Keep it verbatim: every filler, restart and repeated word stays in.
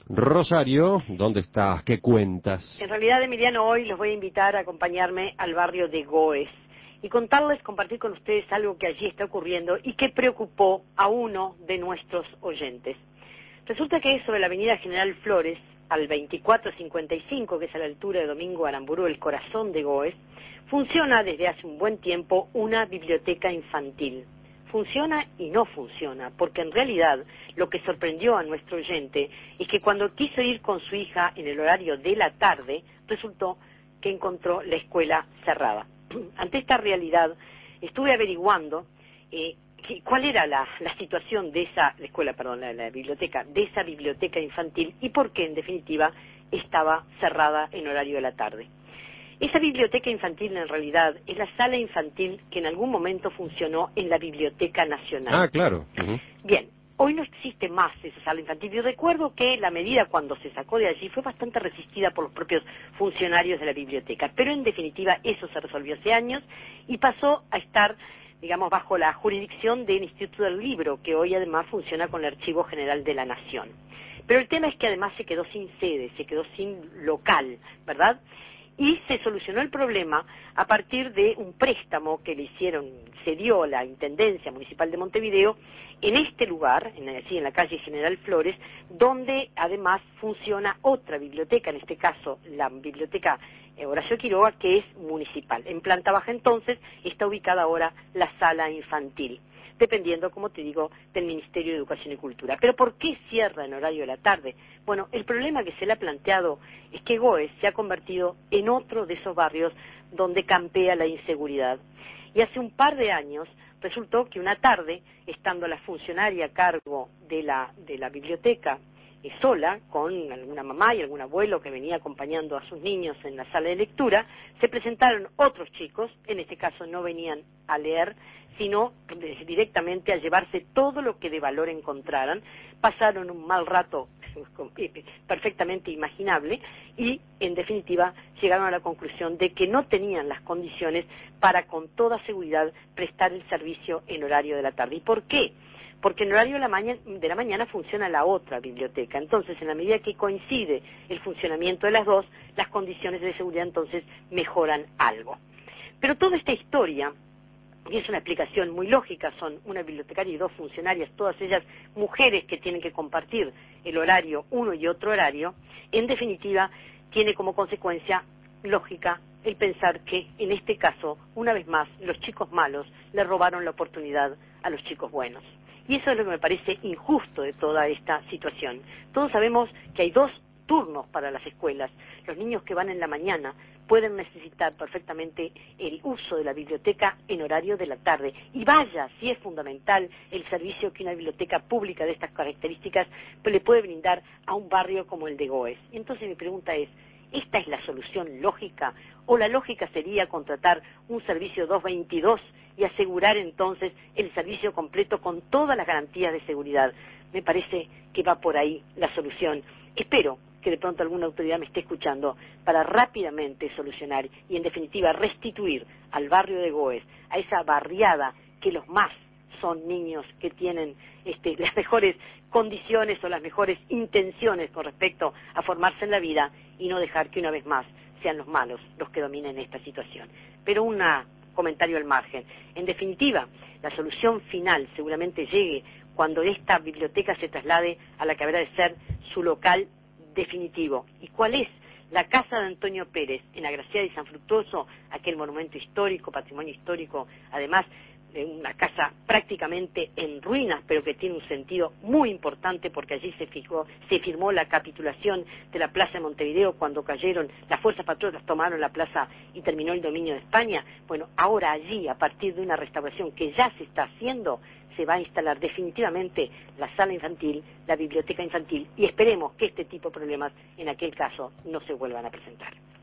Rosario, ¿dónde estás? ¿Qué cuentas? En realidad, Emiliano, hoy los voy a invitar a acompañarme al barrio de Goes y contarles, compartir con ustedes algo que allí está ocurriendo y que preocupó a uno de nuestros oyentes. Resulta que sobre la avenida General Flores, al veinticuatro cincuenta y cinco, que es a la altura de Domingo Aramburu, el corazón de Goes, funciona desde hace un buen tiempo una biblioteca infantil. Funciona y no funciona, porque en realidad lo que sorprendió a nuestro oyente es que cuando quiso ir con su hija en el horario de la tarde, resultó que encontró la escuela cerrada. Ante esta realidad, estuve averiguando eh, que, cuál era la, la situación de esa la escuela, perdón, la, la biblioteca, de esa biblioteca infantil y por qué, en definitiva, estaba cerrada en horario de la tarde. Esa biblioteca infantil, en realidad, es la sala infantil que en algún momento funcionó en la Biblioteca Nacional. Ah, claro. Uh-huh. Bien, hoy no existe más esa sala infantil. Yo recuerdo que la medida cuando se sacó de allí fue bastante resistida por los propios funcionarios de la biblioteca, pero en definitiva eso se resolvió hace años y pasó a estar, digamos, bajo la jurisdicción del Instituto del Libro, que hoy además funciona con el Archivo General de la Nación. Pero el tema es que además se quedó sin sede, se quedó sin local, ¿verdad? Y se solucionó el problema a partir de un préstamo que le hicieron, se dio la Intendencia Municipal de Montevideo en este lugar, en, así, en la calle General Flores, donde además funciona otra biblioteca, en este caso la biblioteca Horacio Quiroga, que es municipal. En planta baja entonces está ubicada ahora la sala infantil, dependiendo, como te digo, del Ministerio de Educación y Cultura. ¿Pero por qué cierra en horario de la tarde? Bueno, el problema que se le ha planteado es que Goes se ha convertido en otro de esos barrios donde campea la inseguridad. Y hace un par de años resultó que una tarde, estando la funcionaria a cargo de la, de la biblioteca, eh, sola, con alguna mamá y algún abuelo que venía acompañando a sus niños en la sala de lectura, se presentaron otros chicos, en este caso no venían a leer, sino directamente a llevarse todo lo que de valor encontraran, pasaron un mal rato perfectamente imaginable y, en definitiva, llegaron a la conclusión de que no tenían las condiciones para, con toda seguridad, prestar el servicio en horario de la tarde. ¿Y por qué? Porque en horario de la, mañana, de la mañana funciona la otra biblioteca. Entonces, en la medida que coincide el funcionamiento de las dos, las condiciones de seguridad entonces mejoran algo. Pero toda esta historia, y es una explicación muy lógica, son una bibliotecaria y dos funcionarias, todas ellas mujeres que tienen que compartir el horario, uno y otro horario, en definitiva, tiene como consecuencia lógica el pensar que, en este caso, una vez más, los chicos malos le robaron la oportunidad a los chicos buenos. Y eso es lo que me parece injusto de toda esta situación. Todos sabemos que hay dos turnos para las escuelas. Los niños que van en la mañana pueden necesitar perfectamente el uso de la biblioteca en horario de la tarde. Y vaya, si es fundamental el servicio que una biblioteca pública de estas características pues, le puede brindar a un barrio como el de Goes. Entonces mi pregunta es, ¿esta es la solución lógica? ¿O la lógica sería contratar un servicio doscientos veintidós y asegurar entonces el servicio completo con todas las garantías de seguridad? Me parece que va por ahí la solución. Espero que de pronto alguna autoridad me esté escuchando para rápidamente solucionar y en definitiva restituir al barrio de Goes, a esa barriada que los más son niños que tienen este, las mejores condiciones o las mejores intenciones con respecto a formarse en la vida y no dejar que una vez más sean los malos los que dominen esta situación. Pero un comentario al margen. En definitiva, la solución final seguramente llegue cuando esta biblioteca se traslade a la que habrá de ser su local definitivo. ¿Y cuál es? La casa de Antonio Pérez, en Agraciada y San Fructuoso, aquel monumento histórico, patrimonio histórico, además de una casa prácticamente en ruinas, pero que tiene un sentido muy importante porque allí se fijó, se firmó la capitulación de la Plaza de Montevideo cuando cayeron, las fuerzas patriotas tomaron la plaza y terminó el dominio de España. Bueno, ahora allí, a partir de una restauración que ya se está haciendo, se va a instalar definitivamente la sala infantil, la biblioteca infantil, y esperemos que este tipo de problemas en aquel caso no se vuelvan a presentar.